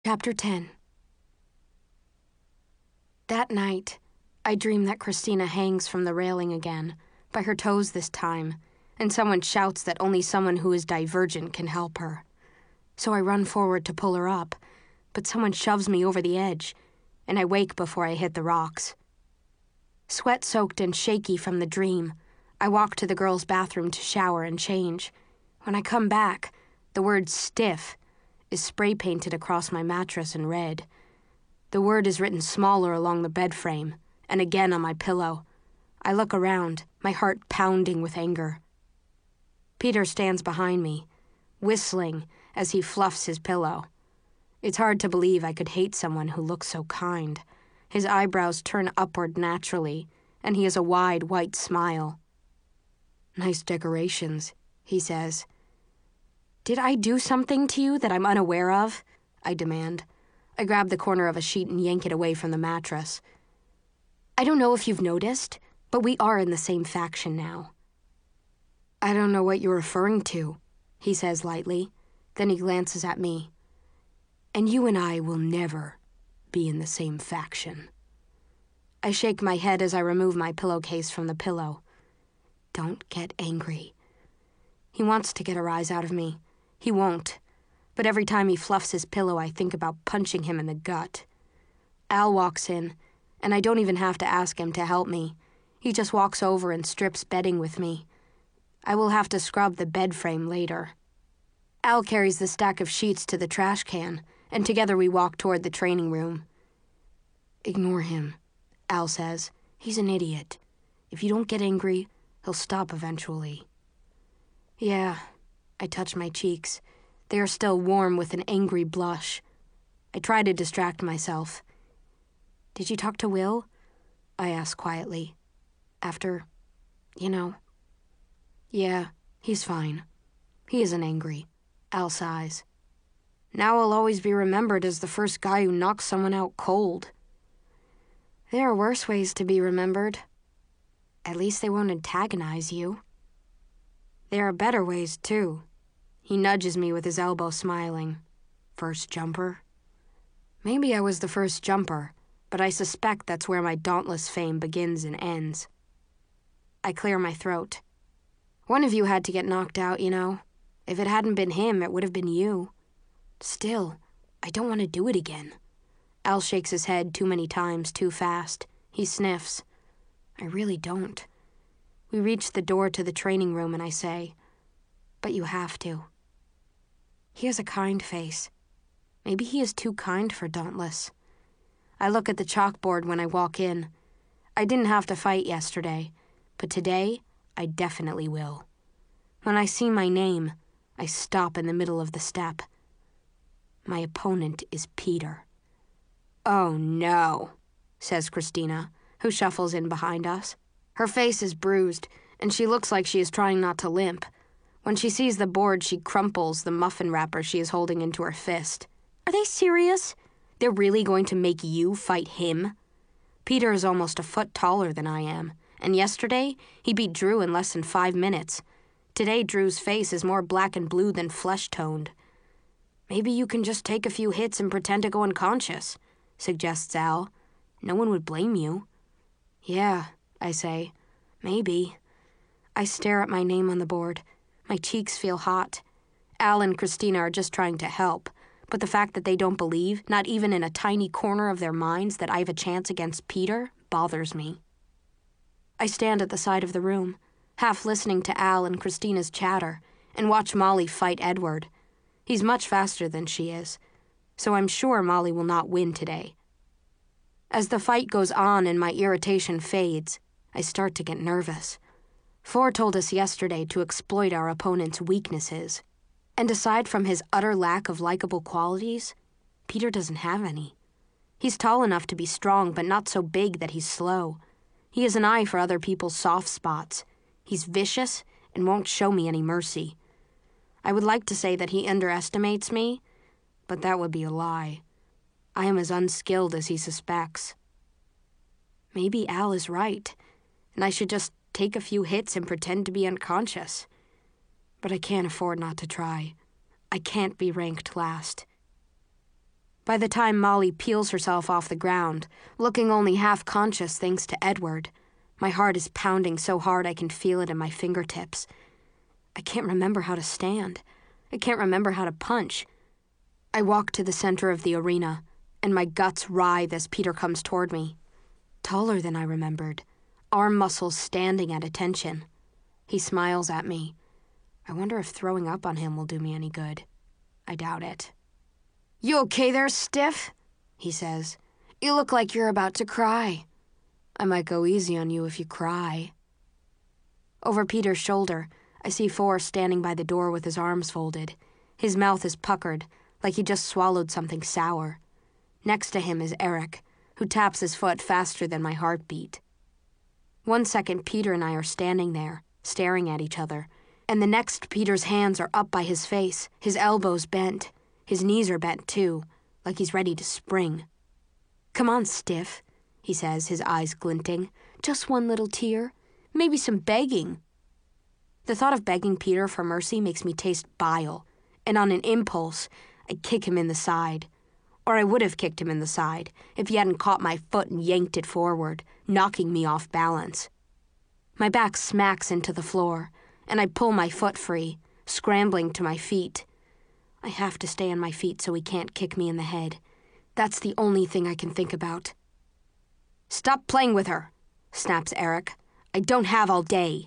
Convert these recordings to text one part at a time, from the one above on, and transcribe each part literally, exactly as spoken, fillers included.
Chapter ten. That night, I dream that Christina hangs from the railing again, by her toes this time, and someone shouts that only someone who is divergent can help her. So I run forward to pull her up, but someone shoves me over the edge, and I wake before I hit the rocks. Sweat-soaked and shaky from the dream, I walk to the girls' bathroom to shower and change. When I come back, the word stiff is spray-painted across my mattress in red. The word is written smaller along the bed frame, and again on my pillow. I look around, my heart pounding with anger. Peter stands behind me, whistling as he fluffs his pillow. It's hard to believe I could hate someone who looks so kind. His eyebrows turn upward naturally, and he has a wide white smile. "Nice decorations," he says. "Did I do something to you that I'm unaware of?" I demand. I grab the corner of a sheet and yank it away from the mattress. "I don't know if you've noticed, but we are in the same faction now." "I don't know what you're referring to," he says lightly. Then he glances at me. "And you and I will never be in the same faction." I shake my head as I remove my pillowcase from the pillow. "Don't get angry." He wants to get a rise out of me. He won't. But every time he fluffs his pillow, I think about punching him in the gut. Al walks in, and I don't even have to ask him to help me. He just walks over and strips bedding with me. I will have to scrub the bed frame later. Al carries the stack of sheets to the trash can, and together we walk toward the training room. "Ignore him," Al says. "He's an idiot. If you don't get angry, he'll stop eventually." Yeah, I touch my cheeks. They are still warm with an angry blush. I try to distract myself. "Did you talk to Will?" I ask quietly. "After, you know." "Yeah, he's fine. He isn't angry." Al sighs. "Now I'll always be remembered as the first guy who knocked someone out cold." "There are worse ways to be remembered. At least they won't antagonize you." "There are better ways, too." He nudges me with his elbow, smiling. "First jumper?" Maybe I was the first jumper, but I suspect that's where my dauntless fame begins and ends. I clear my throat. "One of you had to get knocked out, you know. If it hadn't been him, it would have been you. Still, I don't want to do it again." Al shakes his head too many times, too fast. He sniffs. "I really don't." We reach the door to the training room and I say, "But you have to." He has a kind face. Maybe he is too kind for Dauntless. I look at the chalkboard when I walk in. I didn't have to fight yesterday, but today I definitely will. When I see my name, I stop in the middle of the step. My opponent is Peter. "Oh no," says Christina, who shuffles in behind us. Her face is bruised, and she looks like she is trying not to limp. When she sees the board, she crumples the muffin wrapper she is holding into her fist. "Are they serious? They're really going to make you fight him?" Peter is almost a foot taller than I am, and yesterday he beat Drew in less than five minutes. Today Drew's face is more black and blue than flesh-toned. "Maybe you can just take a few hits and pretend to go unconscious," suggests Al. "No one would blame you." "Yeah," I say. "Maybe." I stare at my name on the board. My cheeks feel hot. Al and Christina are just trying to help, but the fact that they don't believe, not even in a tiny corner of their minds, that I have a chance against Peter bothers me. I stand at the side of the room, half listening to Al and Christina's chatter, and watch Molly fight Edward. He's much faster than she is, so I'm sure Molly will not win today. As the fight goes on and my irritation fades, I start to get nervous. Four told us yesterday to exploit our opponent's weaknesses. And aside from his utter lack of likable qualities, Peter doesn't have any. He's tall enough to be strong, but not so big that he's slow. He has an eye for other people's soft spots. He's vicious and won't show me any mercy. I would like to say that he underestimates me, but that would be a lie. I am as unskilled as he suspects. Maybe Al is right, and I should just take a few hits and pretend to be unconscious. But I can't afford not to try. I can't be ranked last. By the time Molly peels herself off the ground, looking only half-conscious thanks to Edward, my heart is pounding so hard I can feel it in my fingertips. I can't remember how to stand. I can't remember how to punch. I walk to the center of the arena, and my guts writhe as Peter comes toward me. Taller than I remembered, arm muscles standing at attention. He smiles at me. I wonder if throwing up on him will do me any good. I doubt it. "You okay there, stiff?" he says. "You look like you're about to cry." "I might go easy on you if you cry." Over Peter's shoulder, I see Forrest standing by the door with his arms folded. His mouth is puckered, like he just swallowed something sour. Next to him is Eric, who taps his foot faster than my heartbeat. One second, Peter and I are standing there, staring at each other, and the next, Peter's hands are up by his face, his elbows bent. His knees are bent, too, like he's ready to spring. "Come on, stiff," he says, his eyes glinting. "Just one little tear. Maybe some begging." The thought of begging Peter for mercy makes me taste bile, and on an impulse, I kick him in the side. Or I would have kicked him in the side if he hadn't caught my foot and yanked it forward, knocking me off balance. My back smacks into the floor, and I pull my foot free, scrambling to my feet. I have to stay on my feet so he can't kick me in the head. That's the only thing I can think about. "Stop playing with her," snaps Eric. "I don't have all day."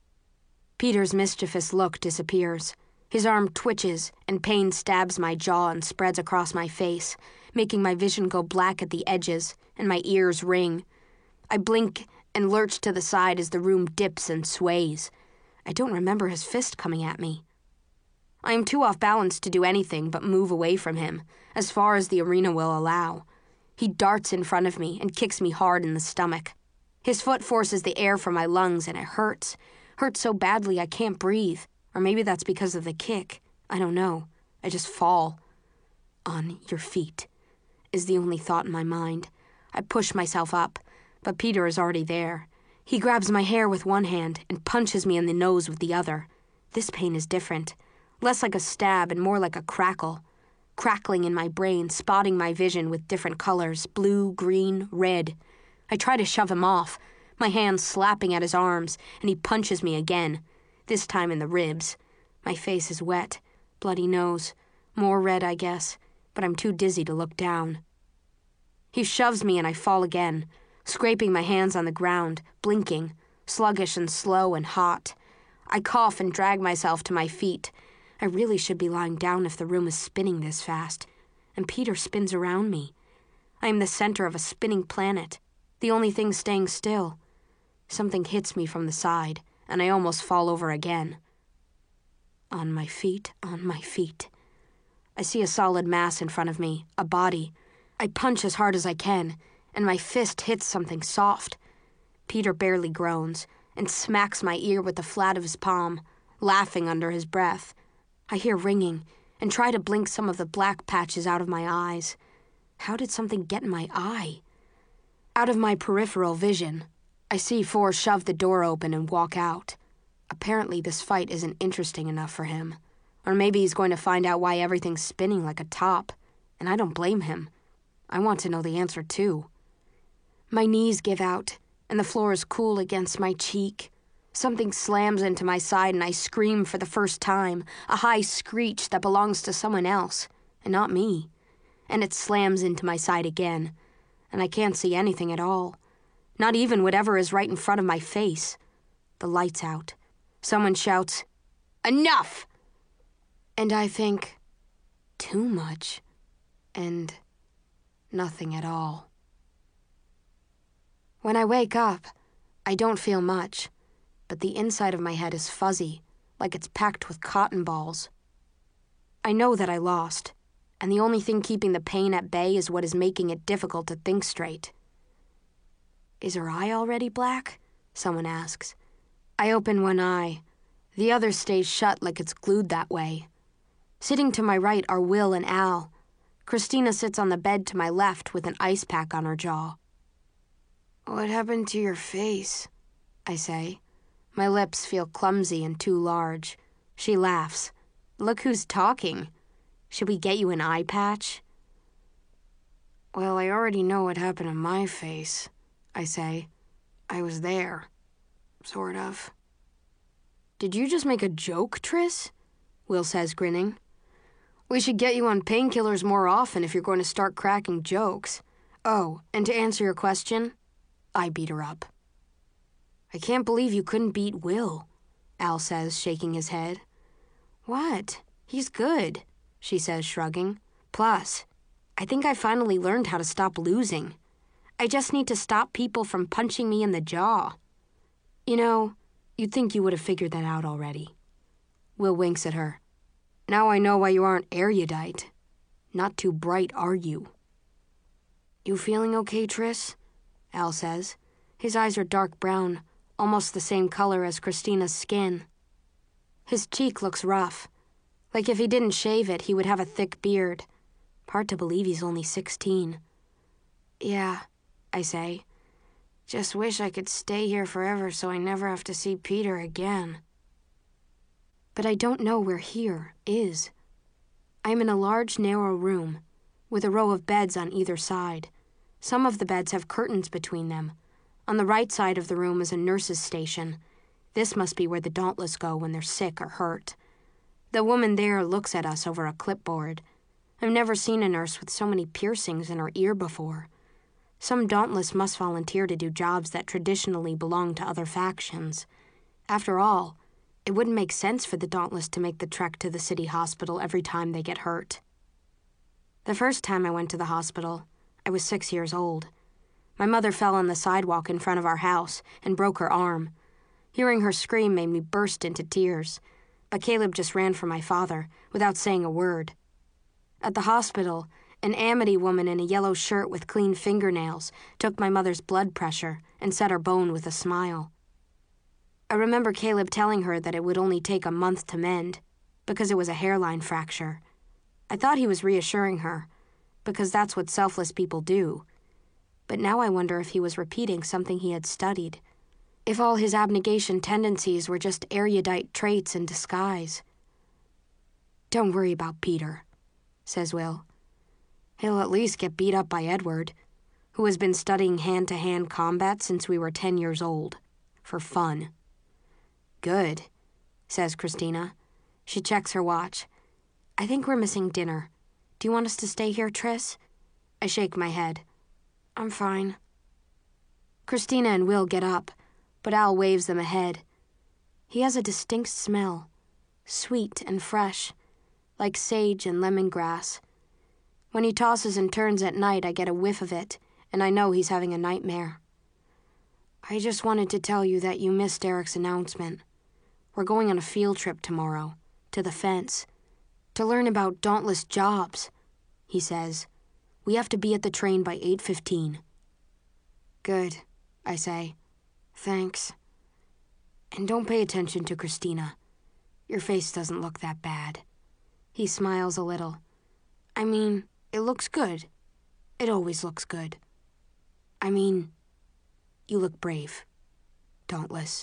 Peter's mischievous look disappears. His arm twitches, and pain stabs my jaw and spreads across my face, making my vision go black at the edges, and my ears ring. I blink and lurch to the side as the room dips and sways. I don't remember his fist coming at me. I am too off balance to do anything but move away from him, as far as the arena will allow. He darts in front of me and kicks me hard in the stomach. His foot forces the air from my lungs, and it hurts. Hurts so badly I can't breathe. Or maybe that's because of the kick. I don't know. I just fall. "On your feet," is the only thought in my mind. I push myself up, but Peter is already there. He grabs my hair with one hand and punches me in the nose with the other. This pain is different. Less like a stab and more like a crackle. Crackling in my brain, spotting my vision with different colors, blue, green, red. I try to shove him off, my hands slapping at his arms, and he punches me again, this time in the ribs. My face is wet, bloody nose, more red, I guess, but I'm too dizzy to look down. He shoves me and I fall again, scraping my hands on the ground, blinking, sluggish and slow and hot. I cough and drag myself to my feet. I really should be lying down if the room is spinning this fast, and Peter spins around me. I am the center of a spinning planet, the only thing staying still. Something hits me from the side, and I almost fall over again. On my feet, on my feet. I see a solid mass in front of me, a body. I punch as hard as I can, and my fist hits something soft. Peter barely groans, and smacks my ear with the flat of his palm, laughing under his breath. I hear ringing, and try to blink some of the black patches out of my eyes. How did something get in my eye? Out of my peripheral vision, I see Forrest shove the door open and walk out. Apparently this fight isn't interesting enough for him. Or maybe he's going to find out why everything's spinning like a top, and I don't blame him. I want to know the answer, too. My knees give out, and the floor is cool against my cheek. Something slams into my side and I scream for the first time, a high screech that belongs to someone else, and not me. And it slams into my side again, and I can't see anything at all. Not even whatever is right in front of my face. The light's out. Someone shouts, "Enough!" And I think, too much, and nothing at all. When I wake up, I don't feel much, but the inside of my head is fuzzy, like it's packed with cotton balls. I know that I lost, and the only thing keeping the pain at bay is what is making it difficult to think straight. "Is her eye already black?" someone asks. I open one eye. The other stays shut like it's glued that way. Sitting to my right are Will and Al. Christina sits on the bed to my left with an ice pack on her jaw. "What happened to your face?" I say. My lips feel clumsy and too large. She laughs. "Look who's talking. Should we get you an eye patch?" Well, I already know what happened to my face, I say. I was there. Sort of. Did you just make a joke, Triss? Will says, grinning. We should get you on painkillers more often if you're going to start cracking jokes. Oh, and to answer your question, I beat her up. I can't believe you couldn't beat Will, Al says, shaking his head. What? He's good, she says, shrugging. Plus, I think I finally learned how to stop losing. I just need to stop people from punching me in the jaw. You know, you'd think you would have figured that out already. Will winks at her. Now I know why you aren't erudite. Not too bright, are you? You feeling okay, Triss? Al says. His eyes are dark brown, almost the same color as Christina's skin. His cheek looks rough. Like if he didn't shave it, he would have a thick beard. Hard to believe he's only sixteen. Yeah, I say. Just wish I could stay here forever so I never have to see Peter again. But I don't know where here is. I'm in a large, narrow room, with a row of beds on either side. Some of the beds have curtains between them. On the right side of the room is a nurse's station. This must be where the Dauntless go when they're sick or hurt. The woman there looks at us over a clipboard. I've never seen a nurse with so many piercings in her ear before. Some Dauntless must volunteer to do jobs that traditionally belong to other factions. After all, it wouldn't make sense for the Dauntless to make the trek to the city hospital every time they get hurt. The first time I went to the hospital, I was six years old. My mother fell on the sidewalk in front of our house and broke her arm. Hearing her scream made me burst into tears, but Caleb just ran for my father without saying a word. At the hospital, an Amity woman in a yellow shirt with clean fingernails took my mother's blood pressure and set her bone with a smile. I remember Caleb telling her that it would only take a month to mend, because it was a hairline fracture. I thought he was reassuring her, because that's what selfless people do. But now I wonder if he was repeating something he had studied, if all his abnegation tendencies were just erudite traits in disguise. Don't worry about Peter, says Will. He'll at least get beat up by Edward, who has been studying hand-to-hand combat since we were ten years old, for fun. Good, says Christina. She checks her watch. I think we're missing dinner. Do you want us to stay here, Triss? I shake my head. I'm fine. Christina and Will get up, but Al waves them ahead. He has a distinct smell, sweet and fresh, like sage and lemongrass. When he tosses and turns at night, I get a whiff of it, and I know he's having a nightmare. I just wanted to tell you that you missed Eric's announcement. We're going on a field trip tomorrow, to the fence, to learn about Dauntless jobs, he says. We have to be at the train by eight fifteen. Good, I say. Thanks. And don't pay attention to Christina. Your face doesn't look that bad. He smiles a little. I mean, it looks good. It always looks good. I mean, you look brave. Dauntless.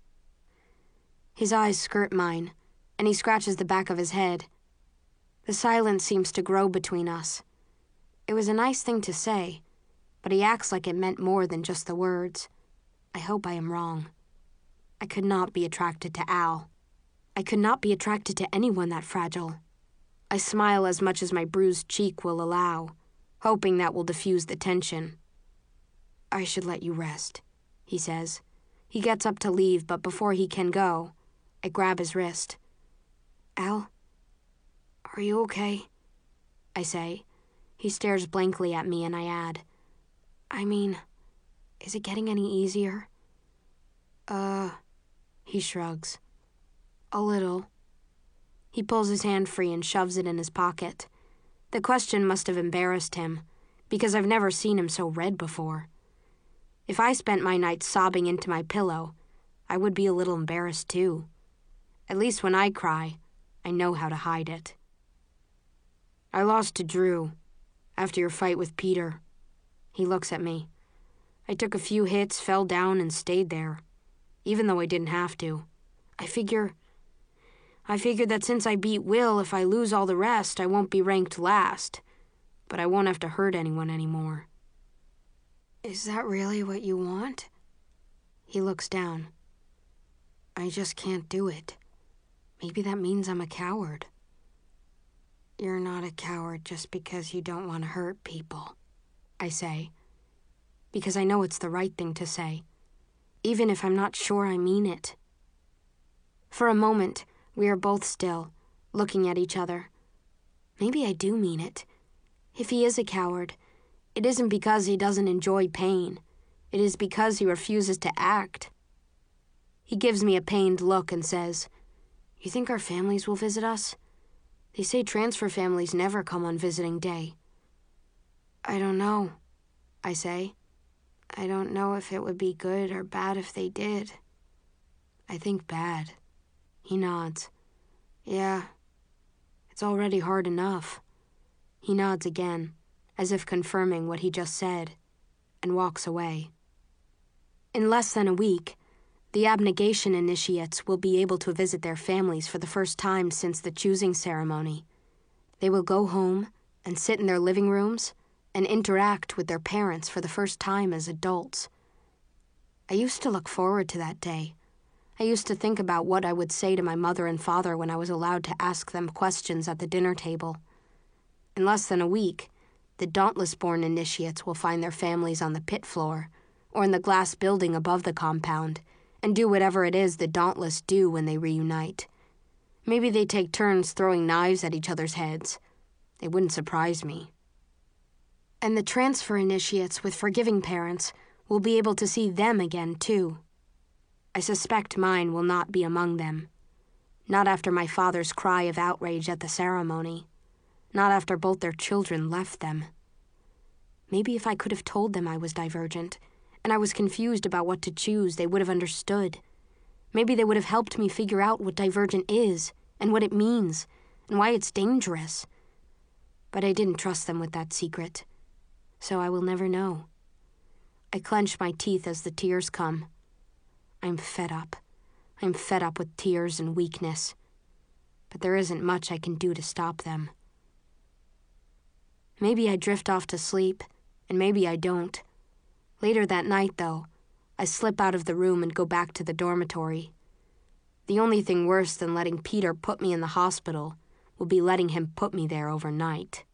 His eyes skirt mine, and he scratches the back of his head. The silence seems to grow between us. It was a nice thing to say, but he acts like it meant more than just the words. I hope I am wrong. I could not be attracted to Al. I could not be attracted to anyone that fragile. I smile as much as my bruised cheek will allow, hoping that will diffuse the tension. I should let you rest, he says. He gets up to leave, but before he can go, I grab his wrist. Al, are you okay? I say. He stares blankly at me and I add, I mean, is it getting any easier? Uh, he shrugs. A little. He pulls his hand free and shoves it in his pocket. The question must have embarrassed him, because I've never seen him so red before. If I spent my nights sobbing into my pillow, I would be a little embarrassed too. At least when I cry, I know how to hide it. I lost to Drew, after your fight with Peter. He looks at me. I took a few hits, fell down, and stayed there, even though I didn't have to. I figure... I figured that since I beat Will, if I lose all the rest, I won't be ranked last. but I won't have to hurt anyone anymore. Is that really what you want? He looks down. I just can't do it. Maybe that means I'm a coward. You're not a coward just because you don't want to hurt people, I say, because I know it's the right thing to say, even if I'm not sure I mean it. For a moment, we are both still, looking at each other. Maybe I do mean it. If he is a coward, it isn't because he doesn't enjoy pain. It is because he refuses to act. He gives me a pained look and says, You think our families will visit us? They say transfer families never come on visiting day. I don't know, I say. I don't know if it would be good or bad if they did. I think bad. He nods. Yeah, it's already hard enough. He nods again, as if confirming what he just said, and walks away. In less than a week, the abnegation initiates will be able to visit their families for the first time since the choosing ceremony. They will go home and sit in their living rooms and interact with their parents for the first time as adults. I used to look forward to that day. I used to think about what I would say to my mother and father when I was allowed to ask them questions at the dinner table. In less than a week, the Dauntless-born initiates will find their families on the pit floor or in the glass building above the compound and do whatever it is the Dauntless do when they reunite. Maybe they take turns throwing knives at each other's heads. It wouldn't surprise me. And the transfer initiates with forgiving parents will be able to see them again, too. I suspect mine will not be among them. Not after my father's cry of outrage at the ceremony. Not after both their children left them. Maybe if I could have told them I was divergent, and I was confused about what to choose, they would have understood. Maybe they would have helped me figure out what divergent is, and what it means, and why it's dangerous. But I didn't trust them with that secret, so I will never know. I clench my teeth as the tears come. I'm fed up. I'm fed up with tears and weakness. But there isn't much I can do to stop them. Maybe I drift off to sleep, and maybe I don't. Later that night, though, I slip out of the room and go back to the dormitory. The only thing worse than letting Peter put me in the hospital will be letting him put me there overnight.